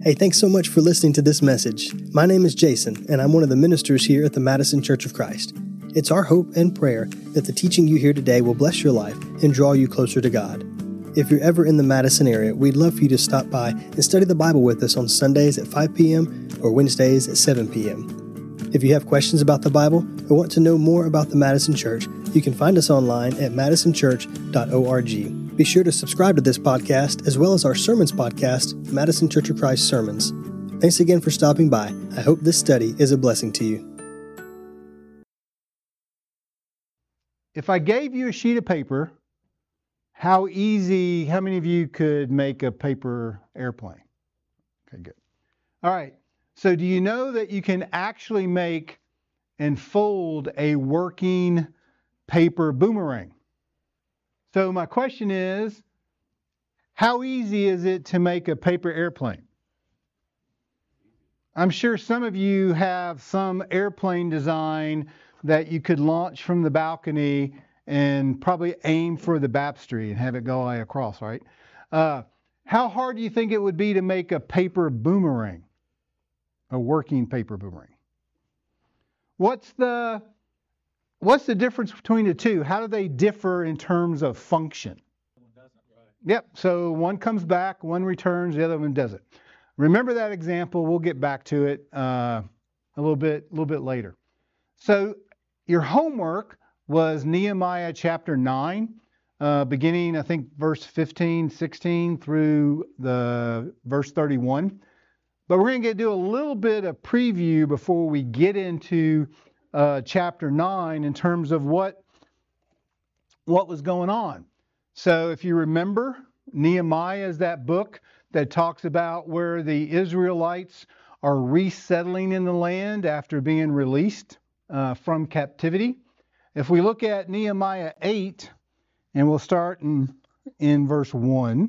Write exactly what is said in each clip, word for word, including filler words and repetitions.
Hey, thanks so much for listening to this message. My name is Jason, and I'm one of the ministers here at the Madison Church of Christ. It's our hope and prayer that the teaching you hear today will bless your life and draw you closer to God. If you're ever in the Madison area, we'd love for you to stop by and study the Bible with us on Sundays at five p.m. or Wednesdays at seven p.m. If you have questions about the Bible or want to know more about the Madison Church, you can find us online at madison church dot org. Be sure to subscribe to this podcast as well as our sermons podcast, Madison Church of Christ Sermons. Thanks again for stopping by. I hope this study is a blessing to you. If I gave you a sheet of paper, how easy, how many of you could make a paper airplane? Okay, good. All right. So do you know that you can actually make and fold a working paper boomerang? So my question is, how easy is it to make a paper airplane? I'm sure some of you have some airplane design that you could launch from the balcony and probably aim for the baptistry and have it go all the way across, right? Uh, how hard do you think it would be to make a paper boomerang? A working paper boomerang. What's the what's the difference between the two? How do they differ in terms of function? One doesn't, right? Yep. So one comes back, one returns, the other one doesn't. Remember that example. We'll get back to it uh, a little bit, a little bit later. So your homework was Nehemiah chapter nine, uh, beginning I think verse fifteen, sixteen through the verse thirty-one. But we're going to do a little bit of preview before we get into uh, chapter nine in terms of what, what was going on. So if you remember, Nehemiah is that book that talks about where the Israelites are resettling in the land after being released uh, from captivity. If we look at Nehemiah eight, and we'll start in, in verse one,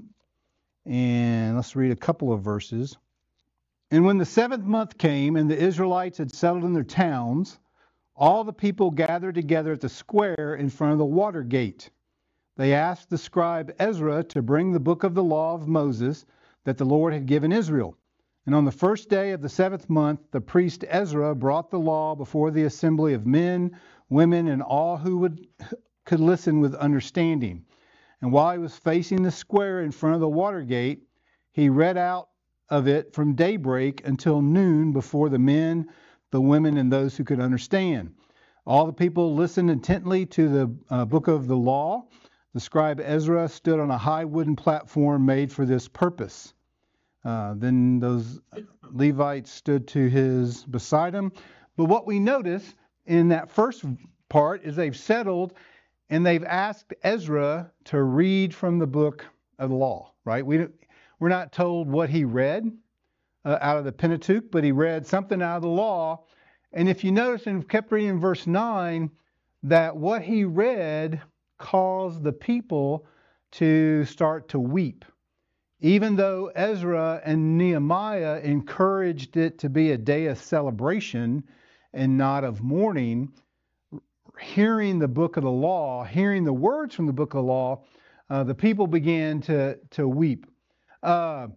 and let's read a couple of verses. And when the seventh month came, and the Israelites had settled in their towns, all the people gathered together at the square in front of the water gate. They asked the scribe Ezra to bring the book of the law of Moses that the Lord had given Israel. And on the first day of the seventh month, the priest Ezra brought the law before the assembly of men, women, and all who would could listen with understanding. And while he was facing the square in front of the water gate, he read out of it from daybreak until noon before the men, the women, and those who could understand. All the people listened intently to the uh, book of the law. The scribe Ezra stood on a high wooden platform made for this purpose. Uh, then those Levites stood to his beside him. But what we notice in that first part is they've settled and they've asked Ezra to read from the book of the law, right? We don't, we're not told what he read uh, out of the Pentateuch, but he read something out of the law. And if you notice, and kept reading in verse nine, that what he read caused the people to start to weep. Even though Ezra and Nehemiah encouraged it to be a day of celebration and not of mourning, hearing the book of the law, hearing the words from the book of the law, uh, the people began to, to weep. Uh,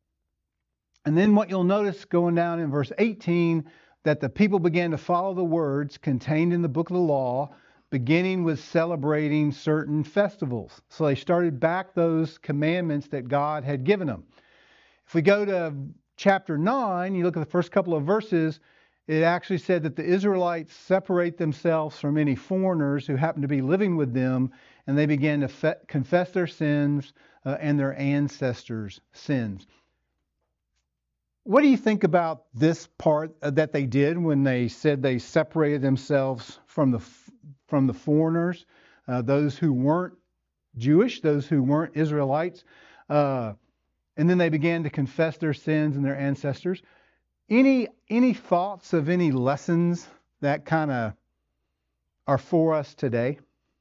and then what you'll notice going down in verse eighteen, that the people began to follow the words contained in the book of the law, beginning with celebrating certain festivals. So they started back those commandments that God had given them. If we go to chapter nine, you look at the first couple of verses, it actually said that the Israelites separate themselves from any foreigners who happen to be living with them, and they began to fe- confess their sins uh, and their ancestors' sins. What do you think about this part uh, that they did when they said they separated themselves from the from the foreigners, uh, those who weren't Jewish, those who weren't Israelites, uh, and then they began to confess their sins and their ancestors? Any any thoughts of any lessons that kind of are for us today?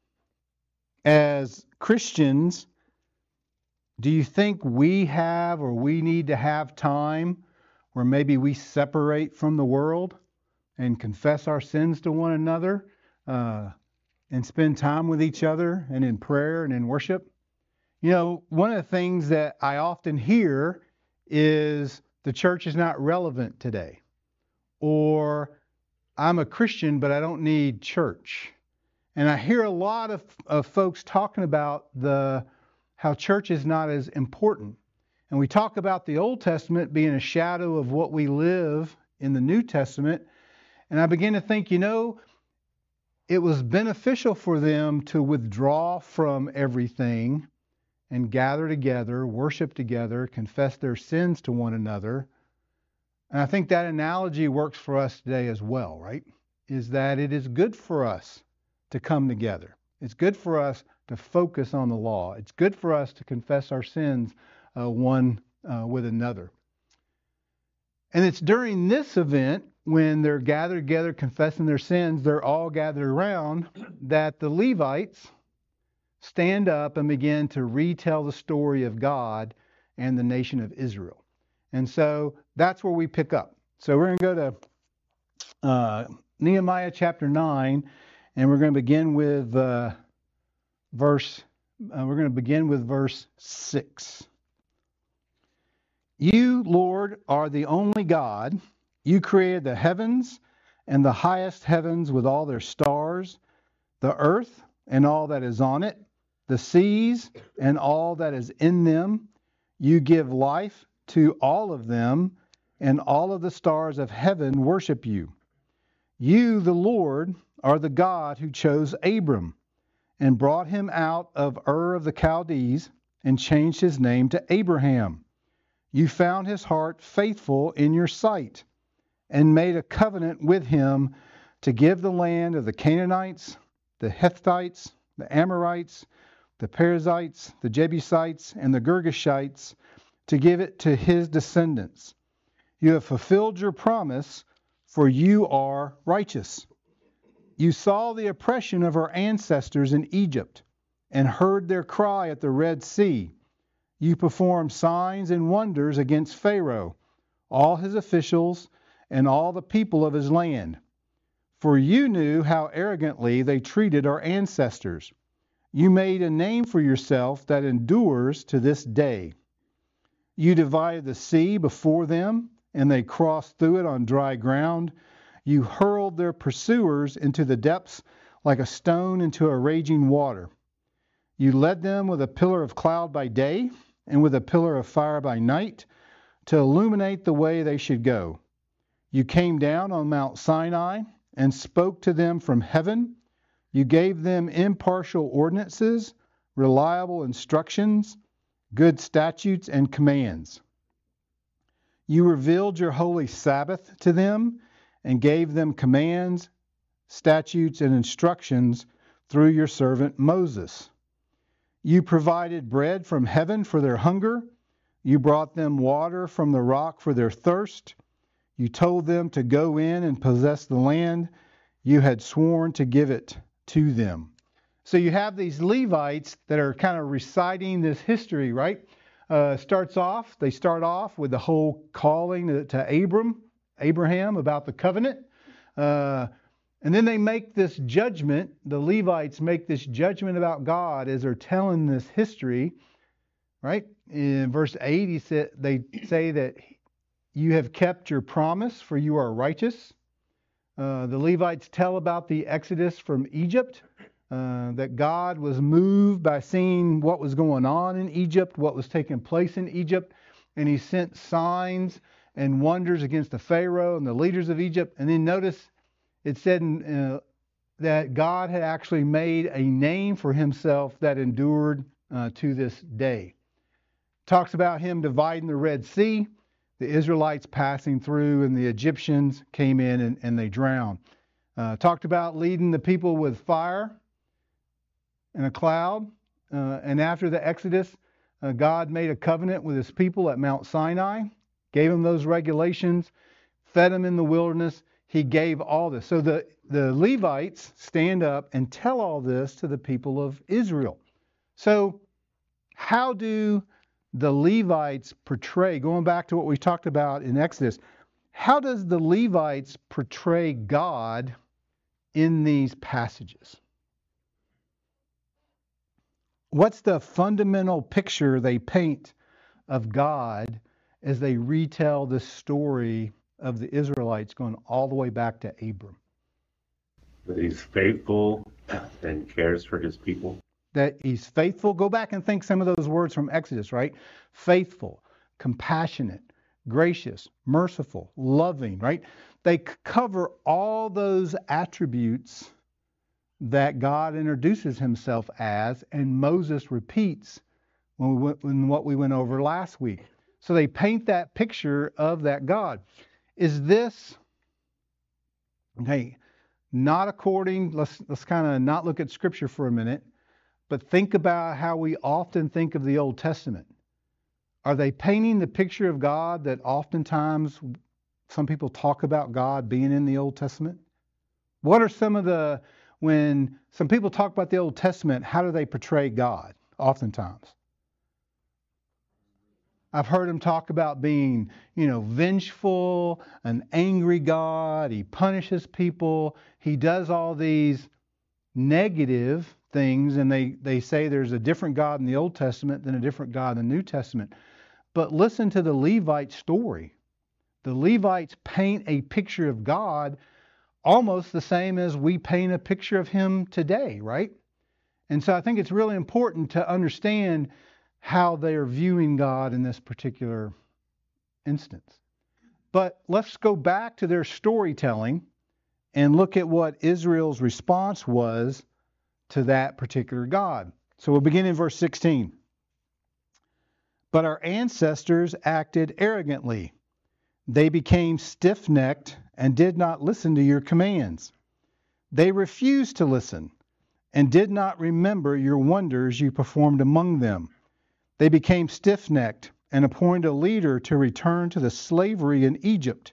As Christians, do you think we have or we need to have time where maybe we separate from the world and confess our sins to one another uh, and spend time with each other and in prayer and in worship? You know, one of the things that I often hear is the church is not relevant today, or I'm a Christian, but I don't need church. And I hear a lot of, of folks talking about the how church is not as important. And we talk about the Old Testament being a shadow of what we live in the New Testament. And I begin to think, you know, it was beneficial for them to withdraw from everything and gather together, worship together, confess their sins to one another. And I think that analogy works for us today as well, right? Is that it is good for us to come together. It's good for us to focus on the law. It's good for us to confess our sins uh, one uh, with another. And it's during this event, when they're gathered together confessing their sins, they're all gathered around, that the Levites stand up and begin to retell the story of God and the nation of Israel. And so that's where we pick up. So we're going to go to uh, Nehemiah chapter nine, and we're going to begin with uh, verse. Uh, we're going to begin with verse six. You, Lord, are the only God. You created the heavens and the highest heavens with all their stars, the earth and all that is on it, the seas and all that is in them. You give life to all of them, and all of the stars of heaven worship you. You, the Lord, are the God who chose Abram and brought him out of Ur of the Chaldees and changed his name to Abraham. You found his heart faithful in your sight and made a covenant with him to give the land of the Canaanites, the Hittites, the Amorites, the Perizzites, the Jebusites, and the Girgashites, to give it to his descendants. You have fulfilled your promise, for you are righteous. You saw the oppression of our ancestors in Egypt and heard their cry at the Red Sea. You performed signs and wonders against Pharaoh, all his officials, and all the people of his land. For you knew how arrogantly they treated our ancestors. You made a name for yourself that endures to this day. You divided the sea before them, and they crossed through it on dry ground. You hurled their pursuers into the depths like a stone into a raging water. You led them with a pillar of cloud by day and with a pillar of fire by night to illuminate the way they should go. You came down on Mount Sinai and spoke to them from heaven. You gave them impartial ordinances, reliable instructions, good statutes and commands. You revealed your holy Sabbath to them and gave them commands, statutes, and instructions through your servant Moses. You provided bread from heaven for their hunger. You brought them water from the rock for their thirst. You told them to go in and possess the land. You had sworn to give it to them. So you have these Levites that are kind of reciting this history, right? Uh, starts off, they start off with the whole calling to, to Abram, Abraham about the covenant. Uh, and then they make this judgment, the Levites make this judgment about God as they're telling this history, right? In verse eight, he said, they say that you have kept your promise, for you are righteous. Uh, the Levites tell about the exodus from Egypt, uh, that God was moved by seeing what was going on in Egypt, what was taking place in Egypt, and he sent signs and wonders against the Pharaoh and the leaders of Egypt. And then notice it said uh, that God had actually made a name for himself that endured uh, to this day. Talks about him dividing the Red Sea, the Israelites passing through, and the Egyptians came in and, and they drowned. Uh, talked about leading the people with fire and a cloud. Uh, and after the Exodus, uh, God made a covenant with his people at Mount Sinai, gave them those regulations, fed them in the wilderness. He gave all this. So the, the Levites stand up and tell all this to the people of Israel. So how do the Levites portray, going back to what we talked about in Exodus, how does the Levites portray God in these passages? What's the fundamental picture they paint of God as they retell the story of the Israelites going all the way back to Abram. That he's faithful and cares for his people. That he's faithful. Go back and think some of those words from Exodus, right? Faithful, compassionate, gracious, merciful, loving, right? They cover all those attributes that God introduces himself as, and Moses repeats when we went, in what we went over last week. So they paint that picture of that God. Is this, okay, not according, let's, let's kind of not look at Scripture for a minute, but think about how we often think of the Old Testament. Are they painting the picture of God that oftentimes some people talk about God being in the Old Testament? What are some of the, when some people talk about the Old Testament, how do they portray God oftentimes? I've heard them talk about being, you know, vengeful, an angry God. He punishes people. He does all these negative things, and they, they say there's a different God in the Old Testament than a different God in the New Testament. But listen to the Levite story. The Levites paint a picture of God almost the same as we paint a picture of him today, right? And so I think it's really important to understand how they are viewing God in this particular instance. But let's go back to their storytelling and look at what Israel's response was to that particular God. So we'll begin in verse sixteen. But our ancestors acted arrogantly. They became stiff-necked and did not listen to your commands. They refused to listen and did not remember your wonders you performed among them. They became stiff-necked and appointed a leader to return to the slavery in Egypt.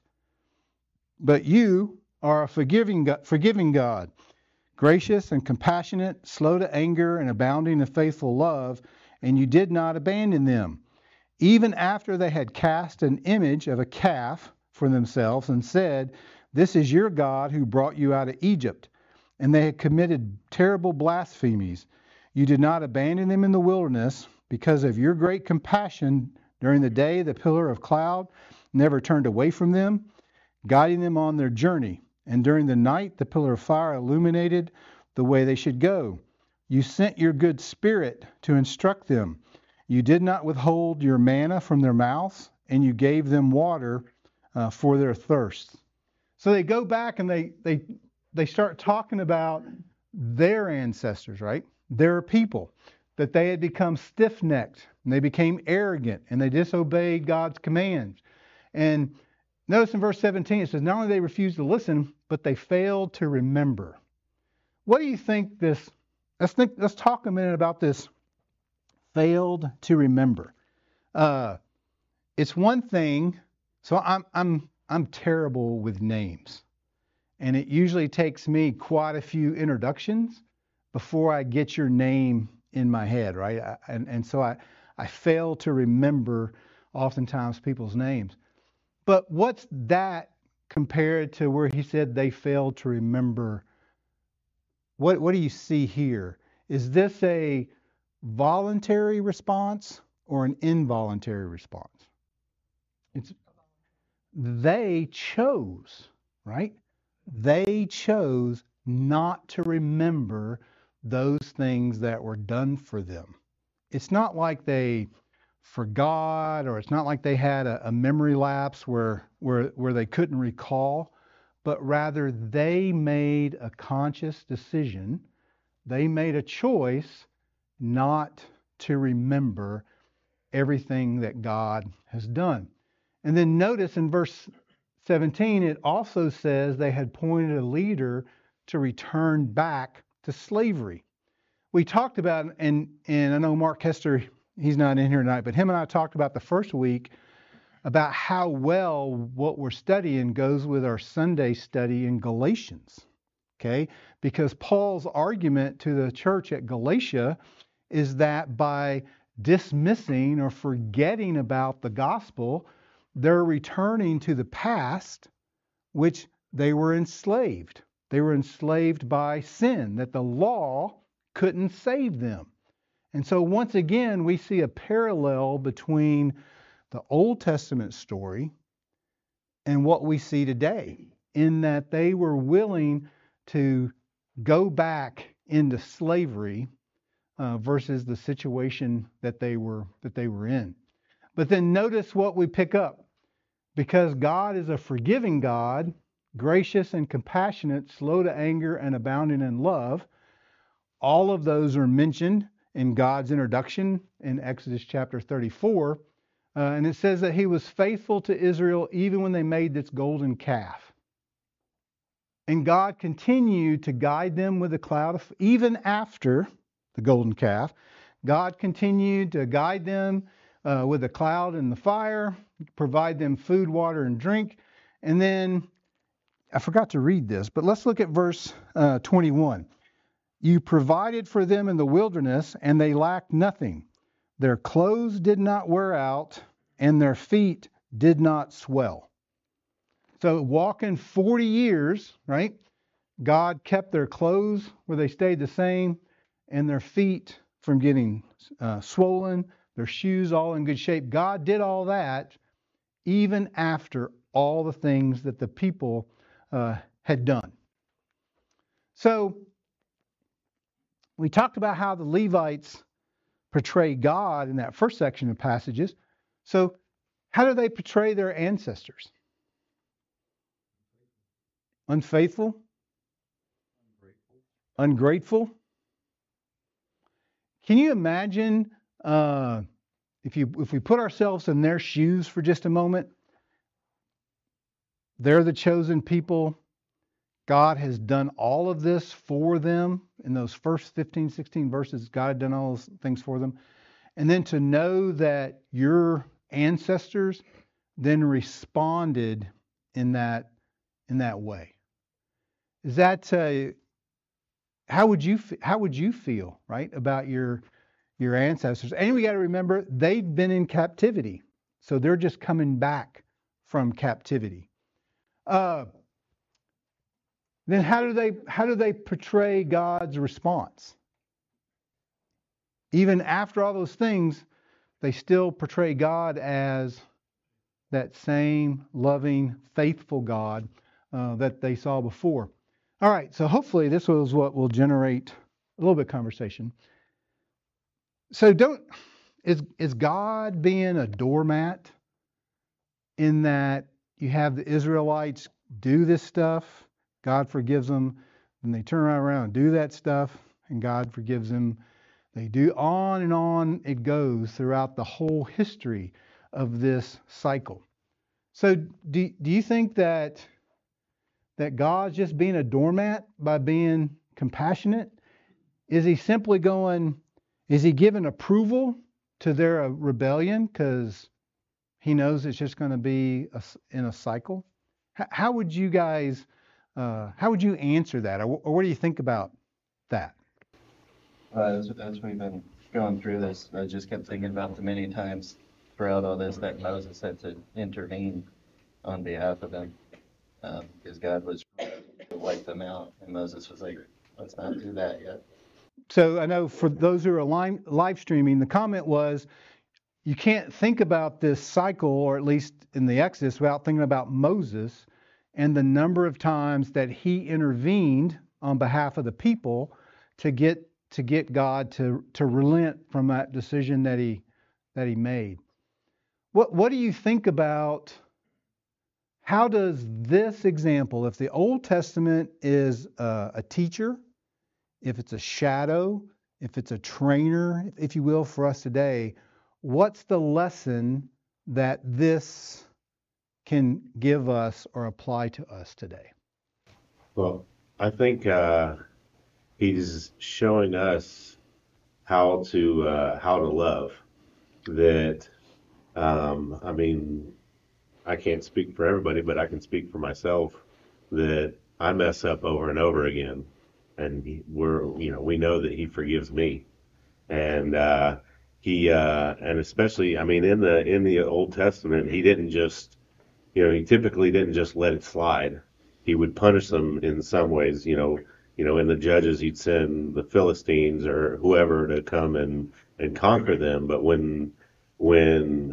But you are a forgiving God, forgiving God, gracious and compassionate, slow to anger and abounding in faithful love, and you did not abandon them, even after they had cast an image of a calf for themselves and said, "This is your God who brought you out of Egypt." And they had committed terrible blasphemies. You did not abandon them in the wilderness. Because of your great compassion, during the day the pillar of cloud never turned away from them, guiding them on their journey. And during the night the pillar of fire illuminated the way they should go. You sent your good spirit to instruct them. You did not withhold your manna from their mouths, and you gave them water uh, for their thirst. So they go back and they they they start talking about their ancestors, right? Their people. That they had become stiff-necked, and they became arrogant, and they disobeyed God's commands. And notice in verse seventeen, it says, not only they refused to listen, but they failed to remember. What do you think this, let's think, let's talk a minute about this failed to remember. Uh, it's one thing, so I'm, I'm, I'm terrible with names. And it usually takes me quite a few introductions before I get your name in my head, right? I, and, and so I, I fail to remember oftentimes people's names. But what's that compared to where he said they failed to remember? What, what do you see here? Is this a voluntary response or an involuntary response? It's, they chose, right? They chose not to remember those things that were done for them. It's not like they forgot, or it's not like they had a, a memory lapse where, where, where they couldn't recall, but rather they made a conscious decision. They made a choice not to remember everything that God has done. And then notice in verse seventeen, it also says they had appointed a leader to return back to slavery. We talked about, and, and I know Mark Hester, he's not in here tonight, but him and I talked about the first week about how well what we're studying goes with our Sunday study in Galatians, okay? Because Paul's argument to the church at Galatia is that by dismissing or forgetting about the gospel, they're returning to the past, which they were enslaved. They were enslaved by sin, that the law couldn't save them. And so once again, we see a parallel between the Old Testament story and what we see today, in that they were willing to go back into slavery uh, versus the situation that they were that they were in. But then notice what we pick up. Because God is a forgiving God, gracious and compassionate, slow to anger and abounding in love. All of those are mentioned in God's introduction in Exodus chapter thirty-four. Uh, and it says that he was faithful to Israel even when they made this golden calf. And God continued to guide them with a cloud, of, even after the golden calf. God continued to guide them uh, with a cloud and the fire, provide them food, water, and drink. And then, I forgot to read this, but let's look at verse uh, twenty-one. You provided for them in the wilderness, and they lacked nothing. Their clothes did not wear out, and their feet did not swell. So walking forty years, right? God kept their clothes where they stayed the same, and their feet from getting uh, swollen, their shoes all in good shape. God did all that even after all the things that the people uh, had done. So we talked about how the Levites portray God in that first section of passages. So how do they portray their ancestors? Unfaithful? Ungrateful? Ungrateful? Can you imagine uh, if you if we put ourselves in their shoes for just a moment? They're the chosen people. God has done all of this for them in those first fifteen, sixteen verses. God had done all those things for them. And then to know that your ancestors then responded in that in that way. Is that uh, how would you how would you feel, right, about your your ancestors? And we got to remember they've been in captivity, so they're just coming back from captivity. Uh, then how do they how do they portray God's response? Even after all those things, they still portray God as that same loving, faithful God uh, that they saw before. All right, so hopefully this was what will generate a little bit of conversation. So don't is is God being a doormat in that you have the Israelites do this stuff, God forgives them, and they turn around and do that stuff, and God forgives them. They do on and on it goes throughout the whole history of this cycle. So do, do you think that that God's just being a doormat by being compassionate? Is he simply going, is he giving approval to their rebellion because he knows it's just going to be a, in a cycle? How, how would you guys, uh, how would you answer that? Or, or what do you think about that? Uh, as, as we've been going through this, I just kept thinking about the many times throughout all this that Moses had to intervene on behalf of them, um, because God was ready to wipe them out, and Moses was like, let's not do that yet. So I know for those who are live, live streaming, the comment was, you can't think about this cycle, or at least in the Exodus, without thinking about Moses and the number of times that he intervened on behalf of the people to get to get God to to relent from that decision that he that he made. What what do you think about how does this example, if the Old Testament is uh, a teacher, if it's a shadow, if it's a trainer, if you will, for us today, what's the lesson that this can give us or apply to us today? Well, I think uh, he's showing us how to uh, how to love. That um, I mean, I can't speak for everybody, but I can speak for myself. That I mess up over and over again, and he, we're you know we know that he forgives me, and uh, he uh, and especially I mean in the in the Old Testament he didn't just you know he typically didn't just let it slide. He would punish them in some ways. You know, you know, in the Judges, he'd send the Philistines or whoever to come and, and conquer them. But when when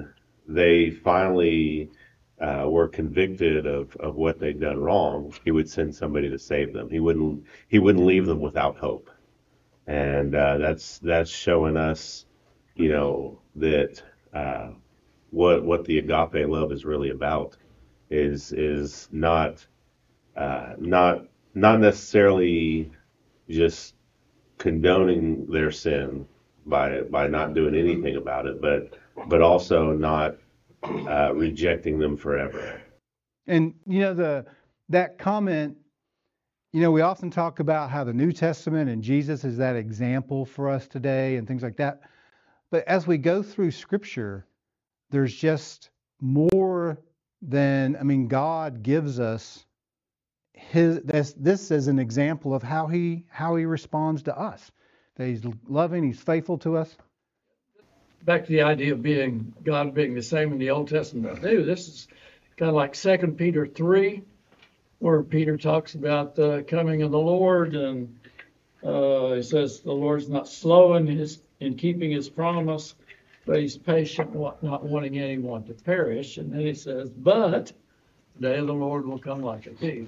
they finally uh, were convicted of, of what they'd done wrong, he would send somebody to save them. He wouldn't he wouldn't leave them without hope. And uh, that's that's showing us, you know, that uh, what what the agape love is really about is is not uh, not not necessarily just condoning their sin by by not doing anything about it, but but also not uh, rejecting them forever. And you know the that comment, you know, we often talk about how the New Testament and Jesus is that example for us today and things like that. But as we go through Scripture, there's just more than, I mean, God gives us his this this as an example of how he how he responds to us. That he's loving, he's faithful to us. Back to the idea of being God being the same in the Old Testament and the New. This is kind of like Second Peter three, where Peter talks about the coming of the Lord, and uh, he says the Lord's not slow in his in keeping his promise, but he's patient, not wanting anyone to perish. And then he says, but the day of the Lord will come like a thief.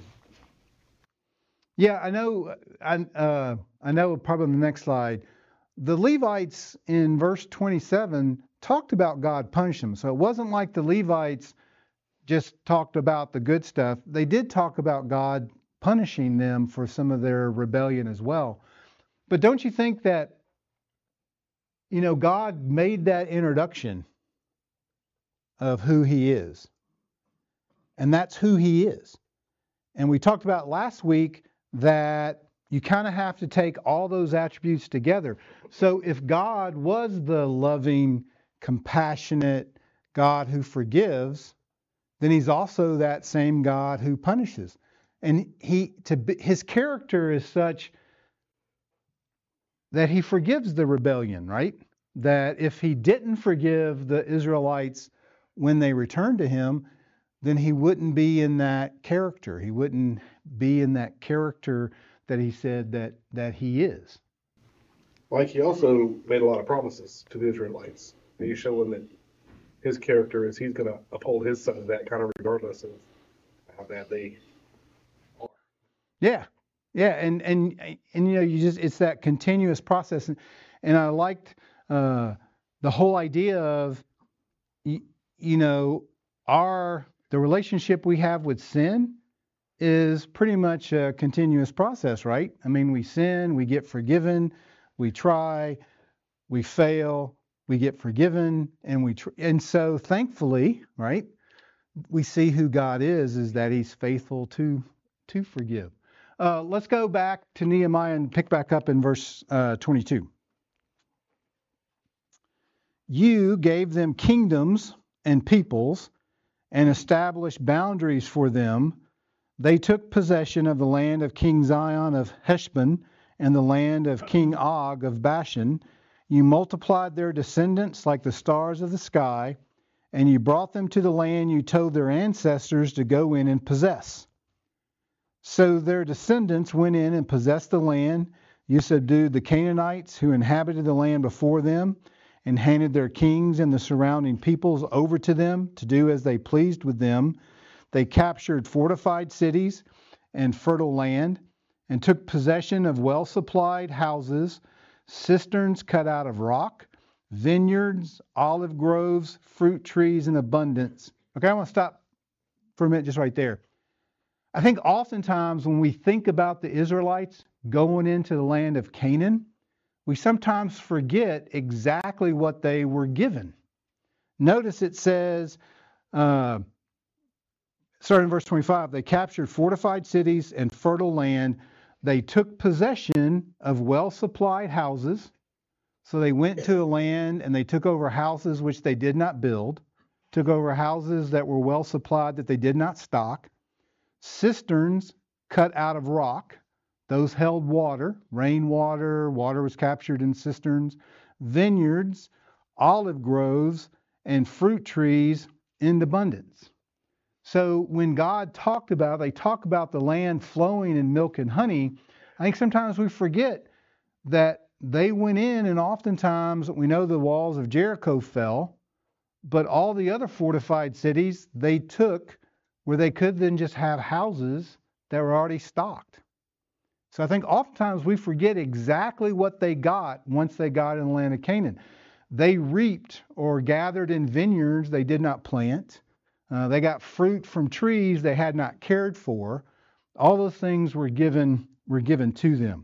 Yeah, I know. I uh, I know. Probably on the next slide, the Levites in verse twenty-seven talked about God punishing them. So it wasn't like the Levites just talked about the good stuff. They did talk about God punishing them for some of their rebellion as well. But don't you think that, you know, God made that introduction of who he is, and that's who he is. And we talked about last week that you kind of have to take all those attributes together. So if God was the loving, compassionate God who forgives, then he's also that same God who punishes. And he to be, his character is such that he forgives the rebellion, right? That if he didn't forgive the Israelites when they returned to him, then he wouldn't be in that character. He wouldn't be in that character that he said that that he is. Like he also made a lot of promises to the Israelites. And he's showing that his character is he's going to uphold his son of that kind of regardless of how bad they are. Yeah, yeah, and and and you know, you just it's that continuous process, and, and I liked uh, the whole idea of you, you know our the relationship we have with sin is pretty much a continuous process, right? I mean, we sin, we get forgiven, we try, we fail, we get forgiven, and we tr- and so thankfully, right, we see who God is, is that he's faithful to to forgive. Uh, let's go back to Nehemiah and pick back up in verse uh, twenty-two. You gave them kingdoms and peoples and established boundaries for them. They took possession of the land of King Zion of Heshbon and the land of King Og of Bashan. You multiplied their descendants like the stars of the sky, and you brought them to the land you told their ancestors to go in and possess. So their descendants went in and possessed the land. You subdued the Canaanites who inhabited the land before them, and handed their kings and the surrounding peoples over to them to do as they pleased with them. They captured fortified cities and fertile land, and took possession of well-supplied houses, cisterns cut out of rock, vineyards, olive groves, fruit trees in abundance. Okay, I want to stop for a minute just right there. I think oftentimes when we think about the Israelites going into the land of Canaan, we sometimes forget exactly what they were given. Notice it says, uh, starting in verse twenty-five, they captured fortified cities and fertile land. They took possession of well-supplied houses. So they went to the land and they took over houses which they did not build, took over houses that were well-supplied that they did not stock, cisterns cut out of rock. Those held water, rainwater, water was captured in cisterns, vineyards, olive groves, and fruit trees in abundance. So when God talked about, they talk about the land flowing in milk and honey, I think sometimes we forget that they went in and oftentimes, we know the walls of Jericho fell, but all the other fortified cities they took where they could then just have houses that were already stocked. So I think oftentimes we forget exactly what they got once they got in the land of Canaan. They reaped or gathered in vineyards they did not plant. Uh, they got fruit from trees they had not cared for. All those things were given were given to them.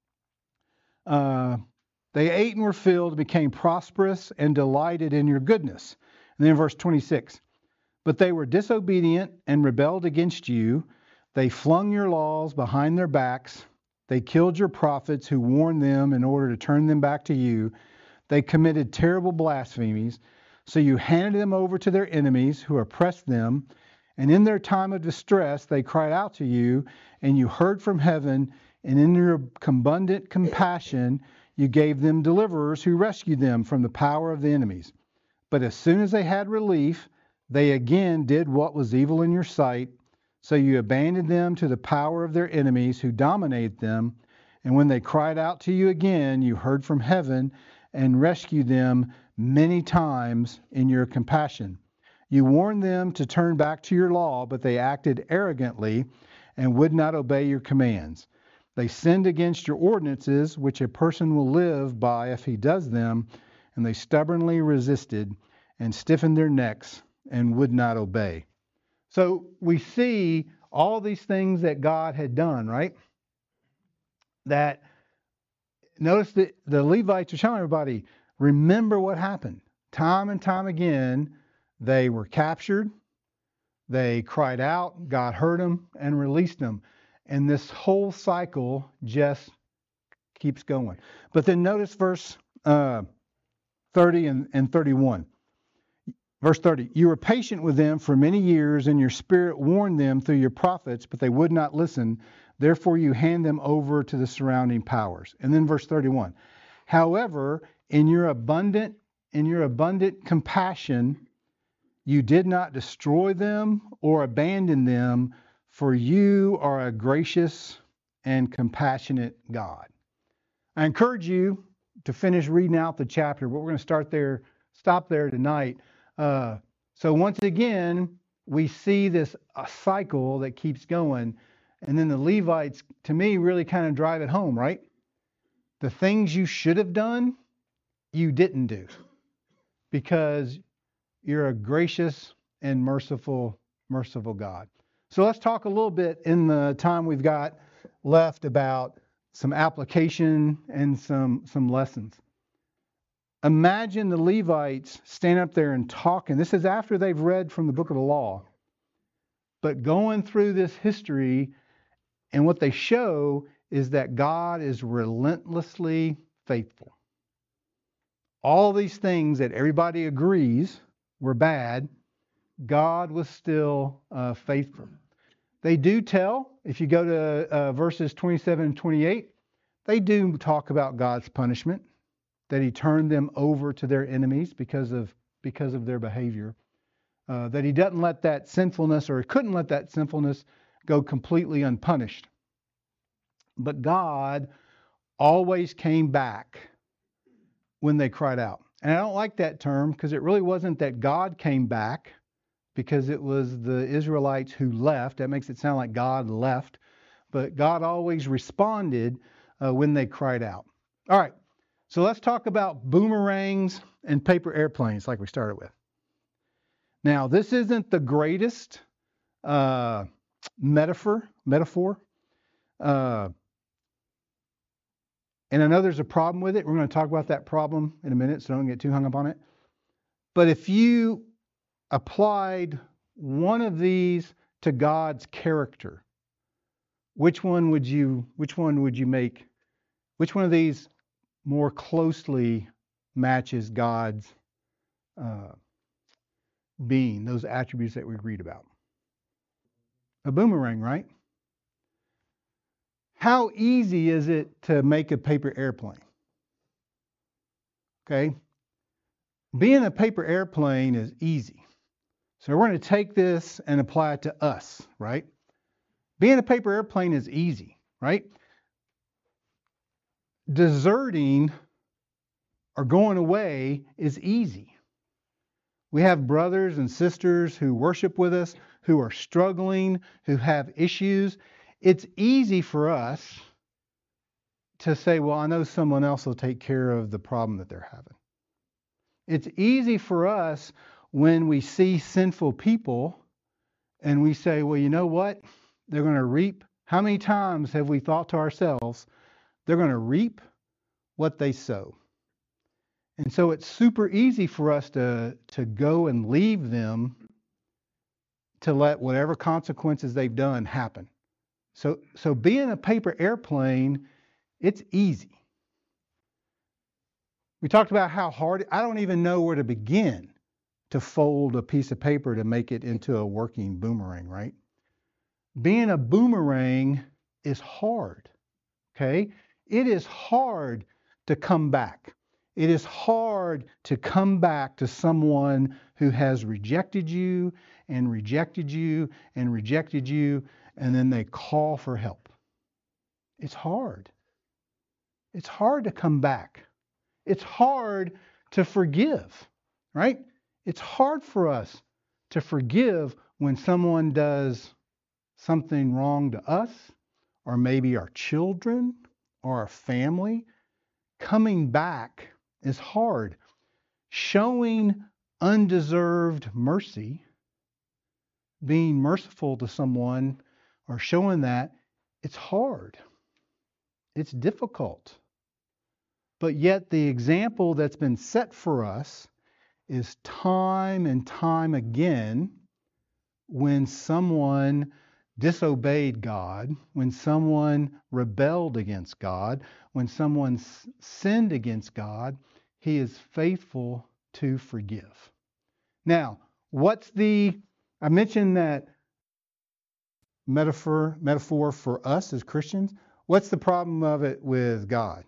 Uh, they ate and were filled, became prosperous, and delighted in your goodness. And then verse twenty-six. But they were disobedient and rebelled against you. They flung your laws behind their backs. They killed your prophets who warned them in order to turn them back to you. They committed terrible blasphemies. So you handed them over to their enemies who oppressed them. And in their time of distress, they cried out to you, and you heard from heaven. And in your abundant compassion, you gave them deliverers who rescued them from the power of the enemies. But as soon as they had relief, they again did what was evil in your sight. So you abandoned them to the power of their enemies who dominated them. And when they cried out to you again, you heard from heaven and rescued them many times in your compassion. You warned them to turn back to your law, but they acted arrogantly and would not obey your commands. They sinned against your ordinances, which a person will live by if he does them, and they stubbornly resisted and stiffened their necks and would not obey. So we see all these things that God had done, right? That, notice that the Levites are telling everybody, remember what happened. Time and time again, they were captured, they cried out, God heard them and released them. And this whole cycle just keeps going. But then notice verse uh, thirty and, and thirty-one. Verse thirty, you were patient with them for many years, and your spirit warned them through your prophets, but they would not listen. Therefore, you hand them over to the surrounding powers. And then verse thirty-one, however, in your abundant, in your abundant compassion, you did not destroy them or abandon them, for you are a gracious and compassionate God. I encourage you to finish reading out the chapter, but we're going to start there, stop there tonight. Uh, so once again, we see this a cycle that keeps going. And then the Levites, to me, really kind of drive it home, right? The things you should have done, you didn't do. Because you're a gracious and merciful, merciful God. So let's talk a little bit in the time we've got left about some application and some, some lessons. Imagine the Levites stand up there and talking. This is after they've read from the book of the law. But going through this history, and what they show is that God is relentlessly faithful. All these things that everybody agrees were bad, God was still uh, faithful. They do tell, if you go to uh, verses twenty-seven and twenty-eight, they do talk about God's punishment, that he turned them over to their enemies because of because of their behavior, uh, that he doesn't let that sinfulness, or he couldn't let that sinfulness go completely unpunished. But God always came back when they cried out. And I don't like that term, because it really wasn't that God came back, because it was the Israelites who left. That makes it sound like God left. But God always responded uh, when they cried out. All right. So let's talk about boomerangs and paper airplanes like we started with. Now, this isn't the greatest uh, metaphor, metaphor. Uh, and I know there's a problem with it. We're going to talk about that problem in a minute, so don't get too hung up on it. But if you applied one of these to God's character, which one would you, which one would you make, which one of these more closely matches God's uh, being, those attributes that we read about? A boomerang, right? How easy is it to make a paper airplane? Okay. Being a paper airplane is easy. So we're going to take this and apply it to us, right? Being a paper airplane is easy, right? Deserting or going away is easy. We have brothers and sisters who worship with us, who are struggling, who have issues. It's easy for us to say, well, I know someone else will take care of the problem that they're having. It's easy for us when we see sinful people and we say, well, you know what? They're going to reap. How many times have we thought to ourselves, they're going to reap what they sow? And so it's super easy for us to, to go and leave them to let whatever consequences they've done happen. So, so being a paper airplane, it's easy. We talked about how hard, I don't even know where to begin to fold a piece of paper to make it into a working boomerang, right? Being a boomerang is hard, okay? It is hard to come back. It is hard to come back to someone who has rejected you and rejected you and rejected you, and then they call for help. It's hard. It's hard to come back. It's hard to forgive, right? It's hard for us to forgive when someone does something wrong to us, or maybe our children or our family. Coming back is hard. Showing undeserved mercy, being merciful to someone or showing that, it's hard. It's difficult. But yet the example that's been set for us is time and time again when someone disobeyed God, when someone rebelled against God, when someone s- sinned against God, he is faithful to forgive. Now, what's the, I mentioned that metaphor, metaphor for us as Christians. What's the problem of it with God?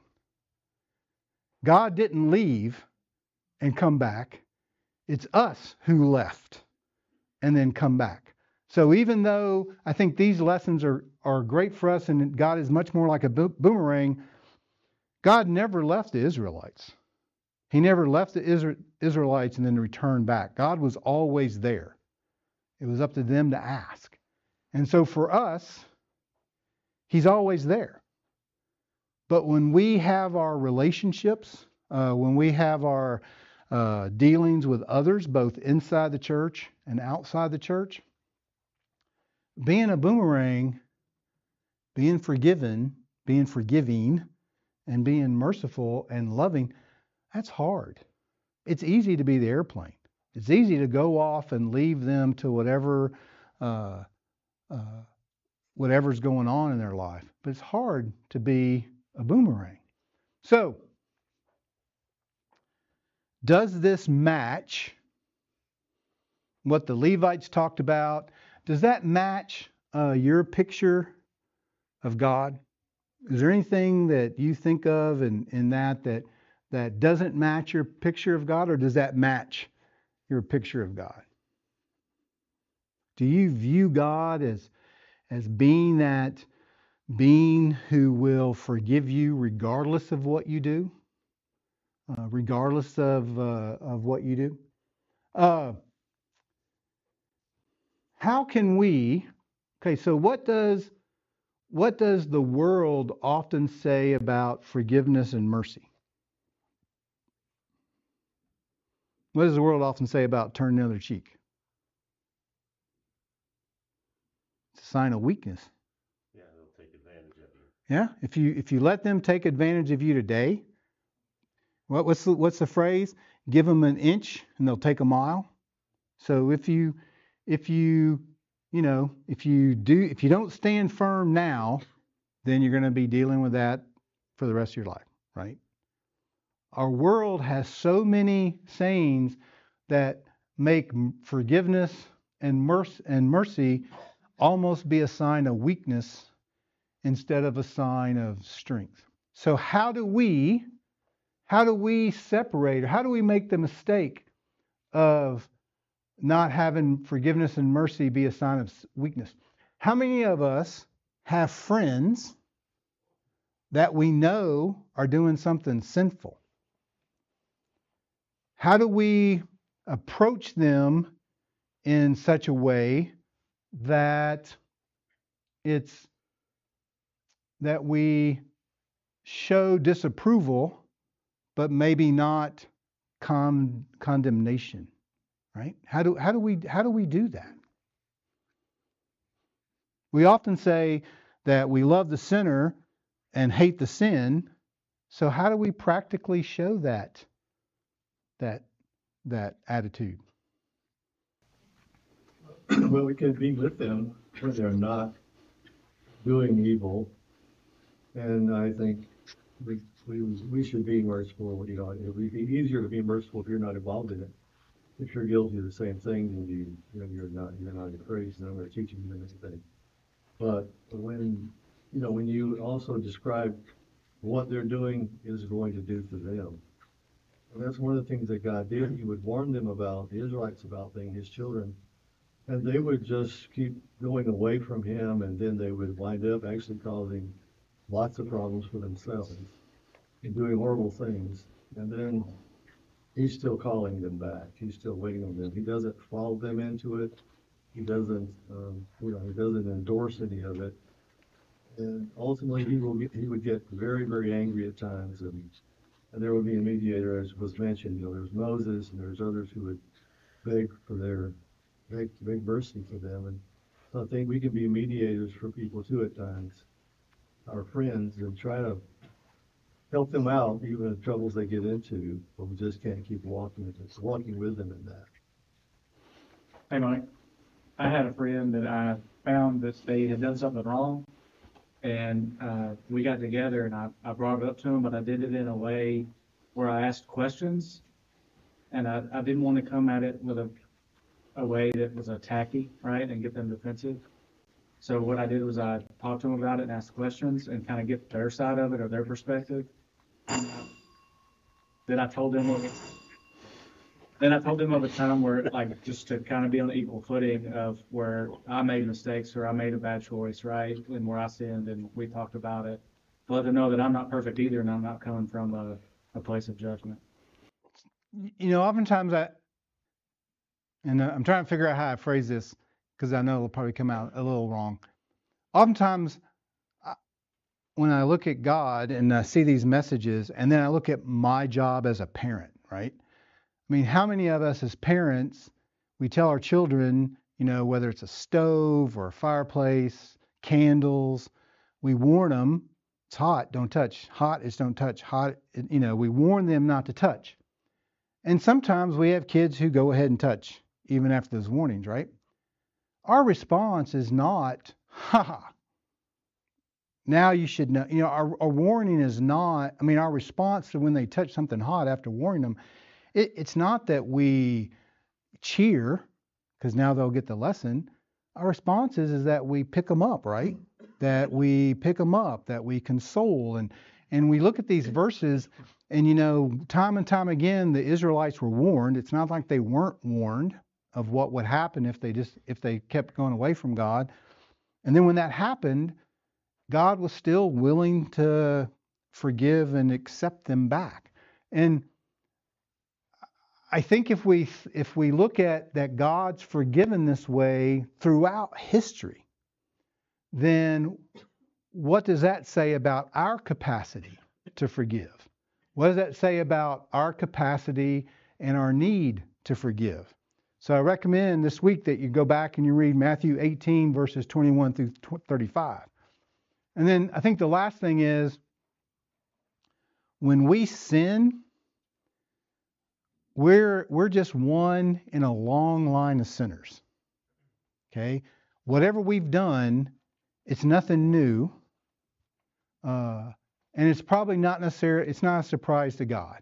God didn't leave and come back. It's us who left and then come back. So even though I think these lessons are, are great for us and God is much more like a bo- boomerang, God never left the Israelites. He never left the Isra- Israelites and then returned back. God was always there. It was up to them to ask. And so for us, he's always there. But when we have our relationships, uh, when we have our uh, dealings with others, both inside the church and outside the church, being a boomerang, being forgiven, being forgiving, and being merciful and loving, that's hard. It's easy to be the airplane. It's easy to go off and leave them to whatever, uh, uh, whatever's going on in their life. But it's hard to be a boomerang. So, does this match what the Levites talked about? Does that match uh, your picture of God? Is there anything that you think of in, in that, that that doesn't match your picture of God, or does that match your picture of God? Do you view God as, as being that being who will forgive you regardless of what you do? Uh, regardless of, uh, of what you do? Uh, how can we, okay, so what does, what does the world often say about forgiveness and mercy? What does the world often say about turning the other cheek? It's a sign of weakness. Yeah, they'll take advantage of you. Yeah, if you if you let them take advantage of you today, what what's the, what's the phrase? Give them an inch and they'll take a mile. So if you if you you know if you do if you don't stand firm now, then you're going to be dealing with that for the rest of your life, right? Our world has so many sayings that make forgiveness and mercy and mercy almost be a sign of weakness instead of a sign of strength. So how do we how do we separate, or how do we make the mistake of not having forgiveness and mercy be a sign of weakness? How many of us have friends that we know are doing something sinful? How do we approach them in such a way that it's that we show disapproval, but maybe not con- condemnation, right? How do how do we how do we do that? We often say that we love the sinner and hate the sin. So how do we practically show that that that attitude? Well, we can be with them when they're not doing evil, and I think we we we should be merciful. You know, it would be easier to be merciful if you're not involved in it. If you're guilty of the same thing, then you you know you're not you're not encouraged, and I'm not teaching them anything. But when you know when you also describe what they're doing is going to do to them, and that's one of the things that God did. He would warn them about the Israelites about being His children. And they would just keep going away from Him, and then they would wind up actually causing lots of problems for themselves and doing horrible things. And then He's still calling them back. He's still waiting on them. He doesn't follow them into it. He doesn't, um, you know, He doesn't endorse any of it. And ultimately, He will get, He would get very, very angry at times, and and there would be a mediator, as was mentioned. You know, there's Moses, and there's others who would beg for their Big, big mercy for them, and so I think we can be mediators for people too at times, our friends, and try to help them out even in the troubles they get into. But we just can't keep walking with walking with them in that. Hey, Mike. I had a friend that I found that they had done something wrong, and uh, we got together, and I, I brought it up to him, but I did it in a way where I asked questions, and I, I didn't want to come at it with a a way that was attacky, right, and get them defensive. So what I did was I talked to them about it and asked questions and kind of get their side of it or their perspective. And, uh, then I told them, of, then I told them of a time where, like, just to kind of be on an equal footing of where I made mistakes or I made a bad choice, right, and where I sinned, and we talked about it. To let them know that I'm not perfect either, and I'm not coming from a, a place of judgment. You know, oftentimes I. And I'm trying to figure out how I phrase this because I know it'll probably come out a little wrong. Oftentimes, I, when I look at God and I see these messages, and then I look at my job as a parent, right? I mean, how many of us as parents, we tell our children, you know, whether it's a stove or a fireplace, candles, we warn them, it's hot, don't touch. Hot is don't touch. Hot, you know, we warn them not to touch. And sometimes we have kids who go ahead and touch even after those warnings, right? Our response is not, haha, now you should know. You know, our, our warning is not, I mean, our response to when they touch something hot after warning them, it, it's not that we cheer, because now they'll get the lesson. Our response is, is that we pick them up, right? That we pick them up, that we console. And, and we look at these verses, and, you know, time and time again, the Israelites were warned. It's not like they weren't warned of what would happen if they just if they kept going away from God. And then when that happened, God was still willing to forgive and accept them back. And I think if we if we look at that God's forgiven this way throughout history, then what does that say about our capacity to forgive? What does that say about our capacity and our need to forgive? So I recommend this week that you go back and you read Matthew eighteen, verses twenty-one through thirty-five. And then I think the last thing is, when we sin, we're we're just one in a long line of sinners. Okay? Whatever we've done, it's nothing new. Uh, and it's probably not necessarily, it's not a surprise to God.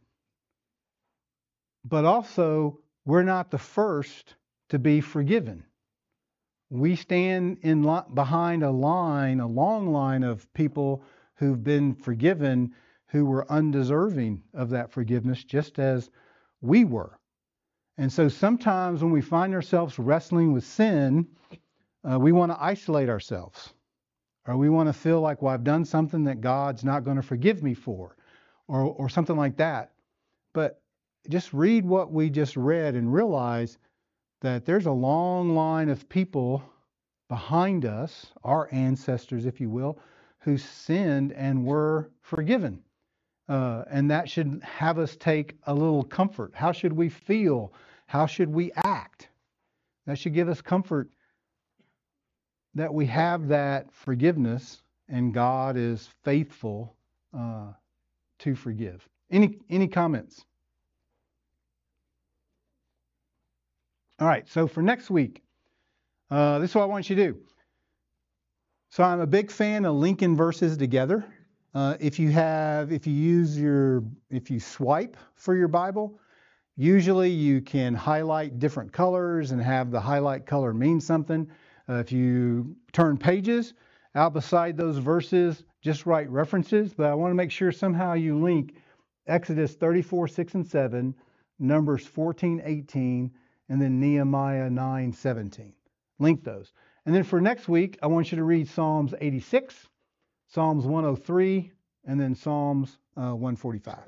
But also, we're not the first to be forgiven. We stand in li- behind a line, a long line of people who've been forgiven who were undeserving of that forgiveness, just as we were. And so sometimes when we find ourselves wrestling with sin, uh, we want to isolate ourselves. Or we want to feel like, well, I've done something that God's not going to forgive me for, or or something like that. But just read what we just read and realize that there's a long line of people behind us, our ancestors, if you will, who sinned and were forgiven. Uh, and that should have us take a little comfort. How should we feel? How should we act? That should give us comfort that we have that forgiveness and God is faithful uh, to forgive. Any any comments? All right, so for next week, uh, this is what I want you to do. So I'm a big fan of linking verses together. Uh, if you have, if you use your, if you swipe for your Bible, usually you can highlight different colors and have the highlight color mean something. Uh, if you turn pages, out beside those verses, just write references. But I want to make sure somehow you link Exodus thirty-four, six and seven, Numbers fourteen, eighteen, and then Nehemiah nine, seventeen. Link those. And then for next week, I want you to read Psalms eighty-six, Psalms one oh three, and then Psalms uh, one forty-five.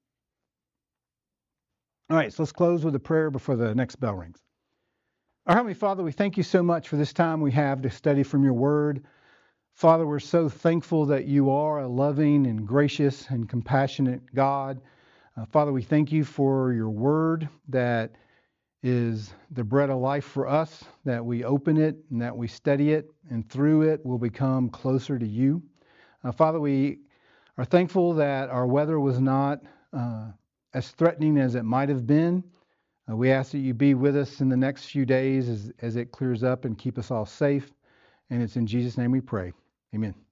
All right, so let's close with a prayer before the next bell rings. Our Heavenly Father, we thank you so much for this time we have to study from your word. Father, we're so thankful that you are a loving and gracious and compassionate God. Uh, Father, we thank you for your word that is the bread of life for us, that we open it and that we study it, and through it we'll become closer to you. Uh, Father, we are thankful that our weather was not uh, as threatening as it might have been. Uh, we ask that you be with us in the next few days as, as it clears up and keep us all safe. And it's in Jesus' name we pray. Amen.